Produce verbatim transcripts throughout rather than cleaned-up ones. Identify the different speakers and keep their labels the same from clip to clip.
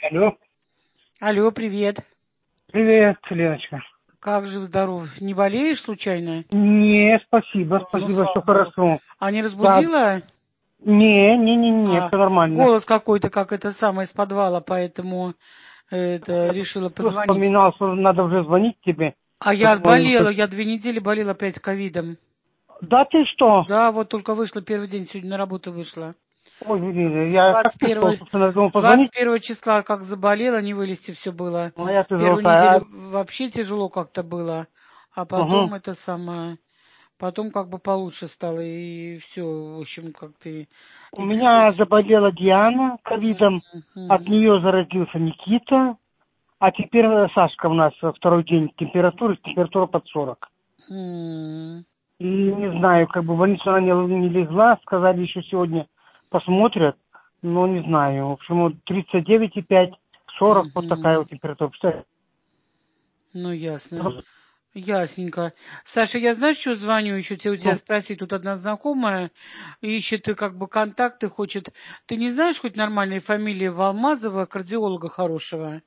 Speaker 1: Алло.
Speaker 2: Алло, привет.
Speaker 1: Привет, Леночка.
Speaker 2: Как жив здоров? Не болеешь случайно?
Speaker 1: Не, спасибо,
Speaker 2: Ну,
Speaker 1: спасибо, все
Speaker 2: слава богу.
Speaker 1: хорошо.
Speaker 2: А не
Speaker 1: Да,
Speaker 2: разбудила?
Speaker 1: не, не, не, не,
Speaker 2: А,
Speaker 1: все нормально.
Speaker 2: голос какой-то, как это самое, из подвала, поэтому это решила
Speaker 1: Я
Speaker 2: позвонить.
Speaker 1: вспоминал, что надо уже звонить тебе.
Speaker 2: А я
Speaker 1: Думаю,
Speaker 2: болела,
Speaker 1: как-
Speaker 2: я две недели болела опять ковидом.
Speaker 1: Да ты что?
Speaker 2: Да, вот только вышла первый день, сегодня на работу вышла.
Speaker 1: Ой, блин, я как
Speaker 2: двадцать
Speaker 1: ты что,
Speaker 2: первого,
Speaker 1: собственно, думал
Speaker 2: двадцать
Speaker 1: позвонить,
Speaker 2: первого числа как заболела, не вылезти все было.
Speaker 1: моя ты
Speaker 2: Первую
Speaker 1: золотая.
Speaker 2: неделю вообще тяжело как-то было, а
Speaker 1: А, угу.
Speaker 2: потом это самое... Потом как бы получше стало, и все, в общем, как ты
Speaker 1: У
Speaker 2: и пришел.
Speaker 1: меня заболела Диана ковидом, от
Speaker 2: Мгм.
Speaker 1: нее заразился Никита, а теперь э, Сашка у нас э, второй день температуры, температура под сорок.
Speaker 2: М.
Speaker 1: И не знаю, как бы в больницу она не, не легла, сказали еще сегодня посмотрят, но не знаю. В общем, вот тридцать девять и пять, сорок, вот такая вот
Speaker 2: Мгм.
Speaker 1: температура. Представляешь?
Speaker 2: Ну, ясно. Ясненько. Саша, я знаешь, что звоню еще тебе у тебя
Speaker 1: Ну,
Speaker 2: спросить? Тут одна знакомая ищет и как бы контакты хочет. Ты не знаешь хоть нормальной фамилии Валмазова, кардиолога хорошего?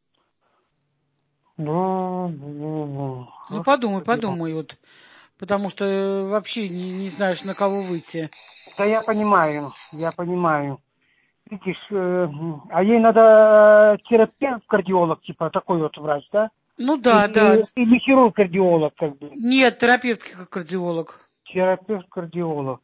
Speaker 1: бу- бу- бу.
Speaker 2: Ну,
Speaker 1: Хорошо,
Speaker 2: подумай,
Speaker 1: дело.
Speaker 2: подумай, вот. Потому что э, вообще не, не знаешь, на кого выйти.
Speaker 1: Да я понимаю, я понимаю. Видишь, э, а ей надо терапевт-кардиолог, типа такой вот врач, да?
Speaker 2: Ну да, да.
Speaker 1: Или, или хирург-кардиолог, как бы.
Speaker 2: Нет, терапевт как кардиолог.
Speaker 1: Терапевт-кардиолог.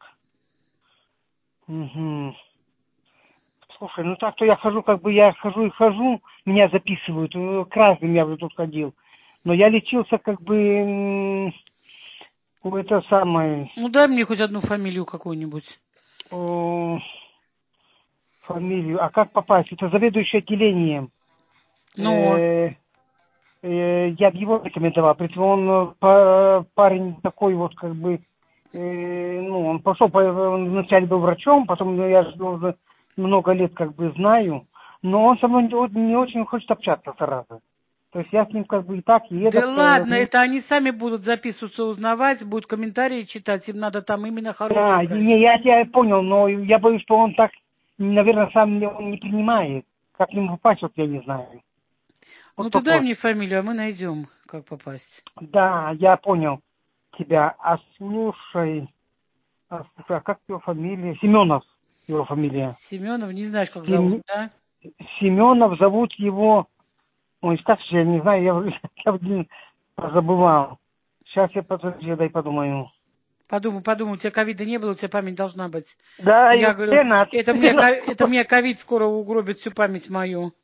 Speaker 1: Угу. Слушай, ну так-то я хожу, как бы я хожу и хожу, меня записывают, э, к разным я уже тут ходил. Но я лечился как бы, м, у это самое,
Speaker 2: Ну, дай мне хоть одну фамилию какую-нибудь.
Speaker 1: о, фамилию. А как попасть? Это заведующий отделением.
Speaker 2: Ну,
Speaker 1: Э, э, я бы его рекомендовал. Притом он э, па- парень такой вот как бы, э, ну, он пошел, по, он вначале был врачом, потом ну, я же уже много лет как бы знаю, но он со мной не, не очень хочет общаться, зараза. То есть я с ним как бы и так, и
Speaker 2: да
Speaker 1: эдак.
Speaker 2: ладно,
Speaker 1: э,
Speaker 2: это они сами будут записываться, узнавать, будут комментарии читать, им надо там именно хороший
Speaker 1: Да, не,
Speaker 2: врач.
Speaker 1: я тебя понял, но я боюсь, что он так, наверное, сам не- он не принимает. Как к нему попасть, вот я не знаю.
Speaker 2: Ну,
Speaker 1: Вот
Speaker 2: ты дай
Speaker 1: вопрос.
Speaker 2: мне фамилию, а мы найдем, как попасть.
Speaker 1: Да, я понял тебя. А слушай, а, слушай, а как его фамилия? Семенов его фамилия.
Speaker 2: Семенов, не знаешь, как зовут,
Speaker 1: Сем-
Speaker 2: да?
Speaker 1: Семенов зовут его... Ой, как же, я не знаю, я, уже- я блин, забывал. Сейчас я подожди, дай подумаю.
Speaker 2: Подумай, подумай, у тебя ковида не было, у тебя память должна быть.
Speaker 1: Да, и
Speaker 2: Я говорю,
Speaker 1: Лена,
Speaker 2: это мне, ко- это мне ковид скоро угробит всю память мою.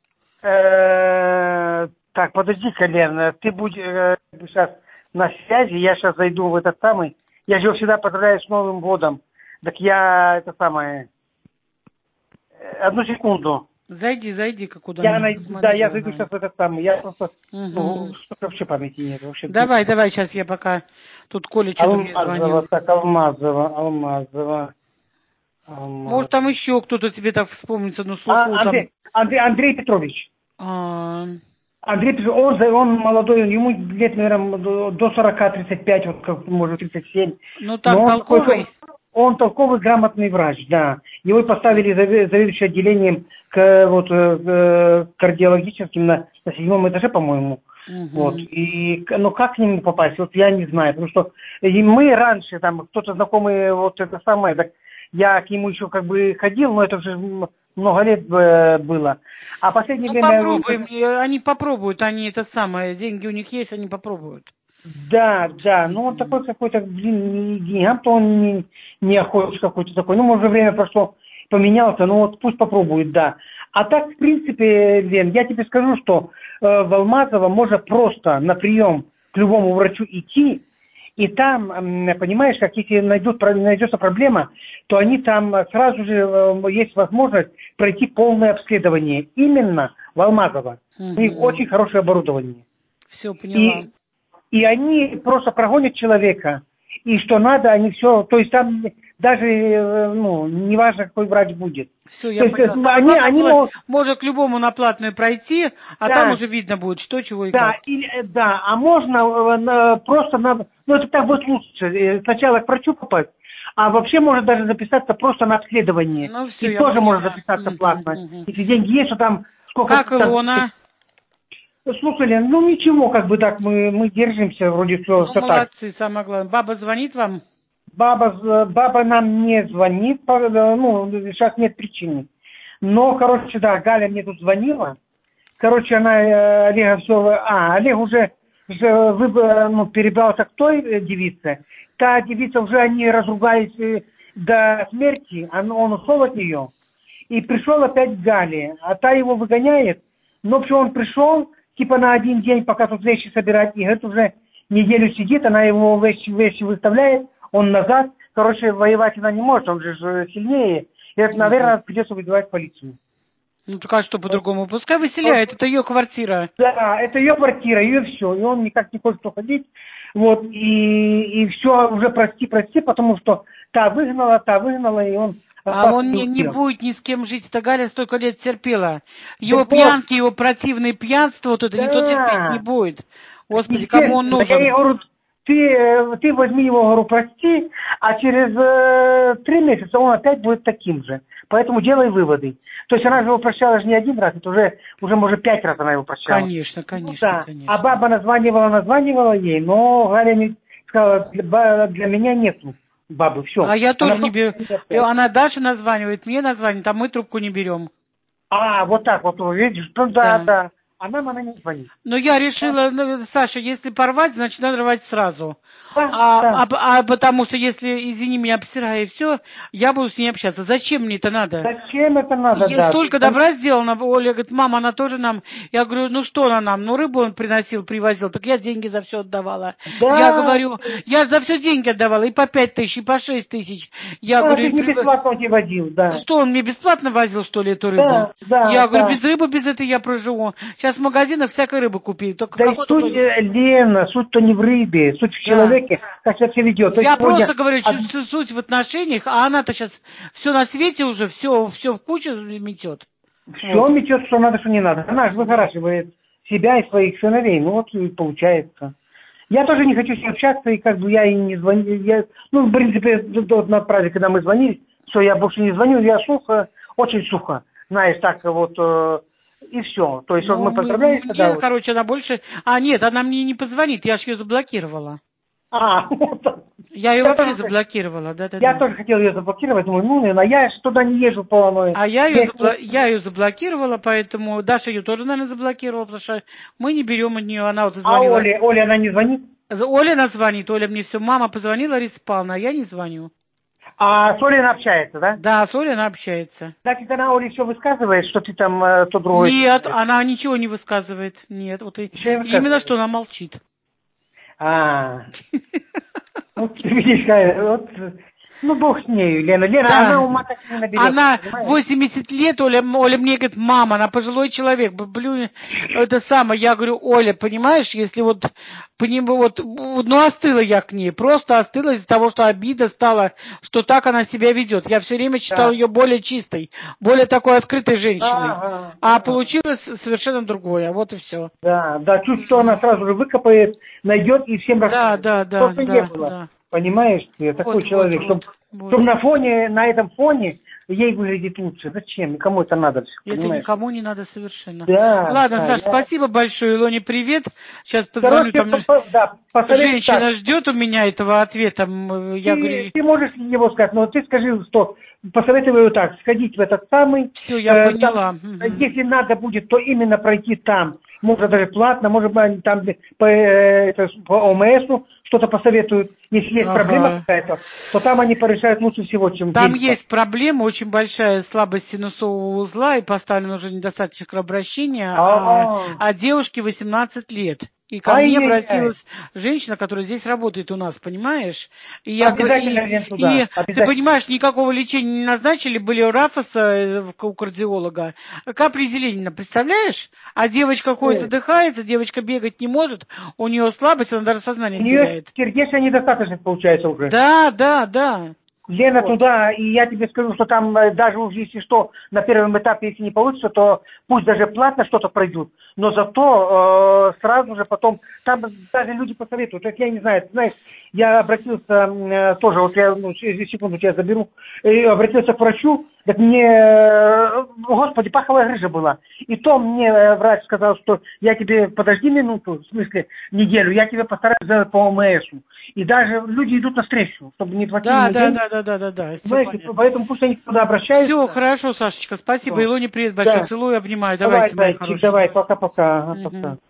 Speaker 1: Э, так, подожди-ка, Лен, ты будь сейчас на связи, я сейчас зайду в этот самый. Я же его всегда поздравляю с Новым годом. Так я это самое. э, Одну секунду.
Speaker 2: Зайди, зайди-ка
Speaker 1: Я
Speaker 2: куда-нибудь,
Speaker 1: найду, да,
Speaker 2: посмотри,
Speaker 1: я зайду
Speaker 2: ага.
Speaker 1: сейчас в этот самый. Я просто, ну,
Speaker 2: Угу.
Speaker 1: что-то вообще памяти нет. Вообще.
Speaker 2: Давай, давай, сейчас я пока... Тут Коля что-то мне
Speaker 1: Алмазова,
Speaker 2: звонил.
Speaker 1: так, Алмазова, Алмазова,
Speaker 2: Может, там
Speaker 1: Алмазова.
Speaker 2: еще кто-то тебе так вспомнится на слуху,
Speaker 1: А,
Speaker 2: там...
Speaker 1: Андрей, Андрей, Андрей Петрович.
Speaker 2: А,
Speaker 1: Андрей Петрович, он, за- он молодой, ему лет, наверное, до до сорока тридцать пять, вот, как, может, тридцать семь.
Speaker 2: ну
Speaker 1: Но
Speaker 2: так,
Speaker 1: он такой, что
Speaker 2: толковый?
Speaker 1: он толковый, грамотный врач, да. Его поставили заве- заведующим отделением к, вот, э, э, кардиологическим на, на седьмом этаже, по-моему. Вот.
Speaker 2: Угу.
Speaker 1: И, к- но как к нему попасть, вот я не знаю. Потому что и мы раньше, там, кто-то знакомый, вот это самое, так я к нему еще как бы ходил, но это уже м- много лет э, было. А в последнее
Speaker 2: Ну,
Speaker 1: время, вот,
Speaker 2: попробуем. э, Они попробуют, они это самое, деньги у них есть, они попробуют.
Speaker 1: да, да, ну он
Speaker 2: Мгм.
Speaker 1: такой какой-то, блин, не деньгам-то он не, не охотник какой-то такой. Ну, может, время прошло, поменялся, ну вот пусть попробует, да. А так, в принципе, Лен, я тебе скажу, что э, в Алмазово можно просто на прием к любому врачу идти, и там, м, понимаешь, как если найдут, про- найдется проблема, то они там э, сразу же э, есть возможность пройти полное обследование именно в Алмазово. У них
Speaker 2: Мгм.
Speaker 1: очень хорошее оборудование.
Speaker 2: Все поняла.
Speaker 1: И и они просто прогонят человека, и что надо, они все, то есть там даже, э, ну, неважно, какой врач будет.
Speaker 2: Все,
Speaker 1: То
Speaker 2: я
Speaker 1: есть э,
Speaker 2: поняла. Самое
Speaker 1: они,
Speaker 2: главное,
Speaker 1: они
Speaker 2: пла-
Speaker 1: могут,
Speaker 2: можно к любому на платную пройти, а там
Speaker 1: да,
Speaker 2: уже видно будет, что, чего и
Speaker 1: да,
Speaker 2: как.
Speaker 1: или, э, да, а можно э, на- просто надо, ну это так будет лучше, э, сначала к врачу попасть, а вообще можно даже записаться просто на обследование,
Speaker 2: Ну,
Speaker 1: и
Speaker 2: все, я
Speaker 1: тоже можно
Speaker 2: поняла.
Speaker 1: записаться
Speaker 2: Мгм,
Speaker 1: платно,
Speaker 2: мгм.
Speaker 1: если деньги есть, то там Сколько
Speaker 2: Как
Speaker 1: там-
Speaker 2: Илона?
Speaker 1: Слушай, Лен, ну ничего, как бы так, мы, мы держимся, вроде все,
Speaker 2: Ну,
Speaker 1: все так.
Speaker 2: молодцы, самое главное. Баба звонит вам?
Speaker 1: Баба, з- баба нам не звонит, по- ну, сейчас нет причины. Но, короче, да, Галя мне тут звонила. Короче, она э, Олега все... А, Олег уже, уже выбор, ну, перебрался к той э, девице. Та девица уже, они разругались э, до смерти, он, он ушел от нее. И пришел опять к Гале, а та его выгоняет. Но все, он пришел, типа на один день, пока тут вещи собирать, и говорит, уже неделю сидит, она его вещи, вещи выставляет, он назад. Короче, воевать она не может, он же ж сильнее. И это, наверное, придется вызывать полицию.
Speaker 2: Ну, так а что по-другому? Пускай выселяет, это ее квартира.
Speaker 1: Да, это ее квартира, ее все. И он никак не хочет уходить. Вот, и, и все, уже прости, прости, потому что та выгнала, та выгнала, и он...
Speaker 2: А он не, не будет ни с кем жить. Это Галя столько лет терпела. Его
Speaker 1: Так
Speaker 2: пьянки, его противные пьянства, вот это
Speaker 1: Да.
Speaker 2: никто терпеть не будет. Господи, кому он
Speaker 1: Естественно, я ей
Speaker 2: нужен?
Speaker 1: говорю, ты, э, ты возьми его, говорю, прости, а через э, три месяца он опять будет таким же. Поэтому делай выводы. То есть она же его прощала же не один раз, это уже, уже может, пять раз она его прощала.
Speaker 2: Конечно,
Speaker 1: Ну
Speaker 2: конечно,
Speaker 1: да.
Speaker 2: конечно.
Speaker 1: А баба названивала, названивала ей, но Галя мне сказала, для, ба- для меня нету бабы, все.
Speaker 2: А я тоже
Speaker 1: Она
Speaker 2: не беру.
Speaker 1: просто-
Speaker 2: Она Даша названивает, мне названивает, а мы трубку не берем.
Speaker 1: А, вот так вот, видишь, ну да,
Speaker 2: Да.
Speaker 1: да. А нам она не звонит.
Speaker 2: Но я решила, ну, Саша, если порвать, значит, надо рвать сразу.
Speaker 1: Да,
Speaker 2: А,
Speaker 1: да.
Speaker 2: а, а потому что если, извини меня, обсирая и все, я буду с ней общаться. Зачем мне это надо?
Speaker 1: Зачем это надо,
Speaker 2: Ей
Speaker 1: да?
Speaker 2: столько добра сделано. Оля говорит, мама, она тоже нам. Я говорю, ну что она нам? Ну рыбу он приносил, привозил, так я деньги за все отдавала.
Speaker 1: Да.
Speaker 2: Я говорю, я за все деньги отдавала, и по пять тысяч, и по шесть тысяч. Я
Speaker 1: А,
Speaker 2: говорю,
Speaker 1: ты
Speaker 2: и
Speaker 1: не
Speaker 2: при-
Speaker 1: бесплатно не водил, да.
Speaker 2: что он мне бесплатно возил, что ли, эту рыбу?
Speaker 1: Да, да,
Speaker 2: Я говорю,
Speaker 1: да.
Speaker 2: без рыбы, без этой я проживу. Сейчас в магазинах всякой рыбы купили. Только
Speaker 1: Да и
Speaker 2: какой
Speaker 1: суть,
Speaker 2: только...
Speaker 1: э, Лена, суть-то не в рыбе, суть в
Speaker 2: Да.
Speaker 1: человеке, как себя все ведет. То
Speaker 2: Я
Speaker 1: есть сегодня
Speaker 2: просто говорю,
Speaker 1: од-
Speaker 2: чуть- чуть- суть в отношениях, а она-то сейчас все на свете уже, все, все в кучу метет.
Speaker 1: все
Speaker 2: Вот.
Speaker 1: метет, что надо, что не надо. Она же выгораживает себя и своих сыновей. Ну вот и получается. Я тоже не хочу с ней общаться, и как бы я и не звонил. Я, ну, в принципе, вот на праздник, когда мы звонили, все, я больше не звонил, я сухо, очень сухо. Знаешь, так вот, э, и все. То есть вот
Speaker 2: Ну,
Speaker 1: мы
Speaker 2: мы-
Speaker 1: поздравляемся,
Speaker 2: мне,
Speaker 1: да. Вот.
Speaker 2: короче, она больше... А, нет, она мне не позвонит, я ж ее заблокировала.
Speaker 1: А, вот так.
Speaker 2: Я ее
Speaker 1: Я
Speaker 2: вообще
Speaker 1: тоже-
Speaker 2: заблокировала, да-да-да.
Speaker 1: Я тоже хотел ее заблокировать, думаю, ну, а я ж туда не езжу по...
Speaker 2: А я ее,
Speaker 1: Я-
Speaker 2: забла... я ее заблокировала, поэтому Даша ее тоже, наверное, заблокировала, потому что мы не берем от нее, она вот
Speaker 1: А
Speaker 2: звонила.
Speaker 1: Оля, Оля, она не звонит?
Speaker 2: Оля она звонит, Оля мне все, мама позвонила, Риса Павловна, а я не звоню.
Speaker 1: А с Олей она общается, да?
Speaker 2: Да, с Олей она общается.
Speaker 1: Значит, она Оле все высказывает, что ты там э, то другое...
Speaker 2: Нет, она ничего не высказывает. Нет, вот и
Speaker 1: Ничего не высказывает?
Speaker 2: именно что она молчит.
Speaker 1: А, вот ты видишь, какая, вот, ну, бог с нею, Лена. Лена,
Speaker 2: Да.
Speaker 1: она ума так не наберет.
Speaker 2: Она
Speaker 1: понимаешь?
Speaker 2: восемьдесят лет, Оля, Оля мне говорит, мама, она пожилой человек, блю, это самое. Я говорю, Оля, понимаешь, если вот, поним, вот, ну, остыла я к ней, просто остыла из-за того, что обида стала, что так она себя ведет. Я все время считала
Speaker 1: Да.
Speaker 2: ее более чистой, более такой открытой женщиной.
Speaker 1: Ага,
Speaker 2: А
Speaker 1: ага.
Speaker 2: получилось совершенно другое, вот и все.
Speaker 1: Да, да, чуть что она сразу же выкопает, найдет и всем
Speaker 2: Да,
Speaker 1: расскажет.
Speaker 2: да, да,
Speaker 1: Просто
Speaker 2: да,
Speaker 1: не было.
Speaker 2: да.
Speaker 1: Понимаешь, ты такой
Speaker 2: Вот,
Speaker 1: человек,
Speaker 2: вот,
Speaker 1: чтобы
Speaker 2: вот, вот.
Speaker 1: на фоне, на этом фоне ей выглядит лучше. Зачем? Кому это надо?
Speaker 2: Это
Speaker 1: понимаешь?
Speaker 2: никому не надо совершенно.
Speaker 1: Да,
Speaker 2: Ладно,
Speaker 1: да,
Speaker 2: Саш,
Speaker 1: я-
Speaker 2: спасибо большое. Илоне привет. Сейчас позвоню.
Speaker 1: Короче,
Speaker 2: Там
Speaker 1: по- по- да, посоветуй
Speaker 2: женщина
Speaker 1: так.
Speaker 2: ждет у меня этого ответа. М, Я
Speaker 1: ты,
Speaker 2: говорю,
Speaker 1: ты можешь его сказать, но ты скажи, что посоветую его так, сходить в этот самый.
Speaker 2: все, я
Speaker 1: э,
Speaker 2: поняла.
Speaker 1: там,
Speaker 2: Мгм.
Speaker 1: Если надо будет, то именно пройти там. Может даже платно, может быть там где- по, э, это, по ОМСу что-то посоветуют. Если есть
Speaker 2: Ага.
Speaker 1: проблема какая-то, то там они порешают лучше всего, чем
Speaker 2: Там
Speaker 1: здесь.
Speaker 2: есть проблема, очень большая слабость синусового узла, и поставлен уже недостаточно кровообращения, а,
Speaker 1: А-а.
Speaker 2: а девушке восемнадцать лет. И ко
Speaker 1: Ай-яй-яй.
Speaker 2: мне обратилась женщина, которая здесь работает у нас, понимаешь? И я г-
Speaker 1: Обязательно,
Speaker 2: и-
Speaker 1: Лен, туда.
Speaker 2: и ты
Speaker 1: Обязательно.
Speaker 2: понимаешь, никакого лечения не назначили, были у Рафаса, э, в- у кардиолога. Капли Зеленина, представляешь? А девочка ходит,
Speaker 1: Ой.
Speaker 2: задыхается, девочка бегать не может, у нее слабость, она даже сознание
Speaker 1: У нее
Speaker 2: теряет.
Speaker 1: сердечная недостаточность получается уже.
Speaker 2: Да, да, да.
Speaker 1: Лена,
Speaker 2: Вот.
Speaker 1: туда, и я тебе скажу, что там э, даже уже если что, на первом этапе, если не получится, то пусть даже платно что-то пройдут, но зато э, сразу же потом, там даже люди посоветуют, то есть я не знаю, ты знаешь, я обратился э, тоже, вот я, ну, через секунду тебя заберу, и обратился к врачу, Так мне, э, господи, паховая грыжа была. И то мне э, врач сказал, что я тебе, подожди минуту, в смысле неделю, я тебе постараюсь сделать по ОМСу. И даже люди идут навстречу, чтобы не платили
Speaker 2: Да,
Speaker 1: мне
Speaker 2: да,
Speaker 1: деньги.
Speaker 2: да, да, да, да, да. Все
Speaker 1: Понимаете,
Speaker 2: понятно.
Speaker 1: поэтому пусть они туда обращаются.
Speaker 2: Все, хорошо, Сашечка, спасибо.
Speaker 1: Все.
Speaker 2: Илоне привет большой.
Speaker 1: Да.
Speaker 2: Целую, обнимаю.
Speaker 1: Давай,
Speaker 2: Давайте, мои
Speaker 1: зайчик,
Speaker 2: хорошие.
Speaker 1: давай, пока-пока. Ага,
Speaker 2: Угу.
Speaker 1: пока.